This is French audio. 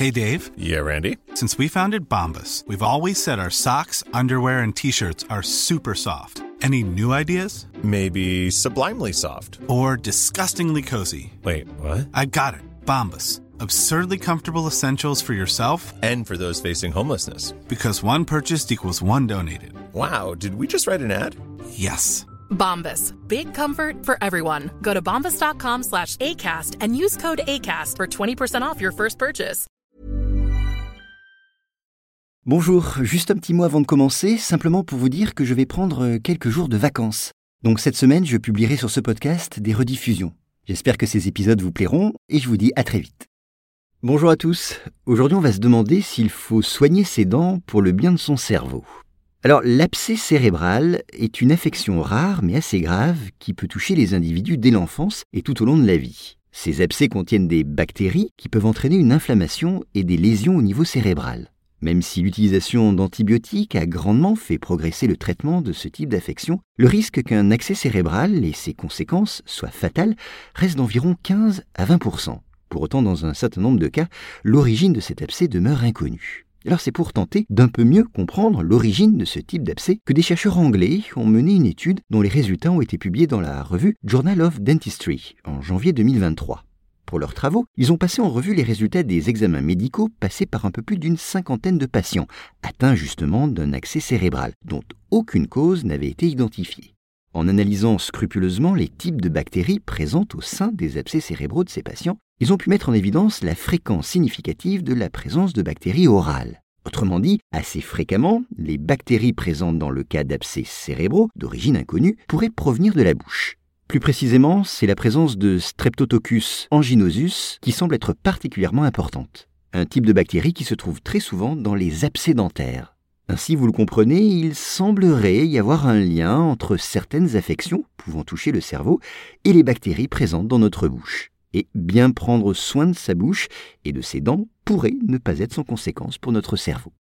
Hey, Dave. Yeah, Randy? Since we founded Bombas, we've always said our socks, underwear, and T-shirts are super soft. Any new ideas? Maybe sublimely soft. Or disgustingly cozy. Wait, what? I got it. Bombas. Absurdly comfortable essentials for yourself and for those facing homelessness. Because one purchased equals one donated. Wow, did we just write an ad? Yes. Bombas. Big comfort for everyone. Go to bombas.com/ACAST and use code ACAST for 20% off your first purchase. Bonjour, juste un petit mot avant de commencer, simplement pour vous dire que je vais prendre quelques jours de vacances. Donc cette semaine, je publierai sur ce podcast des rediffusions. J'espère que ces épisodes vous plairont et je vous dis à très vite. Bonjour à tous, aujourd'hui on va se demander s'il faut soigner ses dents pour le bien de son cerveau. Alors l'abcès cérébral est une affection rare mais assez grave qui peut toucher les individus dès l'enfance et tout au long de la vie. Ces abcès contiennent des bactéries qui peuvent entraîner une inflammation et des lésions au niveau cérébral. Même si l'utilisation d'antibiotiques a grandement fait progresser le traitement de ce type d'affection, le risque qu'un abcès cérébral et ses conséquences soient fatales reste d'environ 15 à 20%. Pour autant, dans un certain nombre de cas, l'origine de cet abcès demeure inconnue. Alors c'est pour tenter d'un peu mieux comprendre l'origine de ce type d'abcès que des chercheurs anglais ont mené une étude dont les résultats ont été publiés dans la revue Journal of Dentistry en janvier 2023. Pour leurs travaux, ils ont passé en revue les résultats des examens médicaux passés par un peu plus d'une cinquantaine de patients, atteints justement d'un abcès cérébral, dont aucune cause n'avait été identifiée. En analysant scrupuleusement les types de bactéries présentes au sein des abcès cérébraux de ces patients, ils ont pu mettre en évidence la fréquence significative de la présence de bactéries orales. Autrement dit, assez fréquemment, les bactéries présentes dans le cas d'abcès cérébraux d'origine inconnue pourraient provenir de la bouche. Plus précisément, c'est la présence de Streptococcus anginosus qui semble être particulièrement importante. Un type de bactérie qui se trouve très souvent dans les abcès dentaires. Ainsi, vous le comprenez, il semblerait y avoir un lien entre certaines affections pouvant toucher le cerveau et les bactéries présentes dans notre bouche. Et bien prendre soin de sa bouche et de ses dents pourrait ne pas être sans conséquence pour notre cerveau.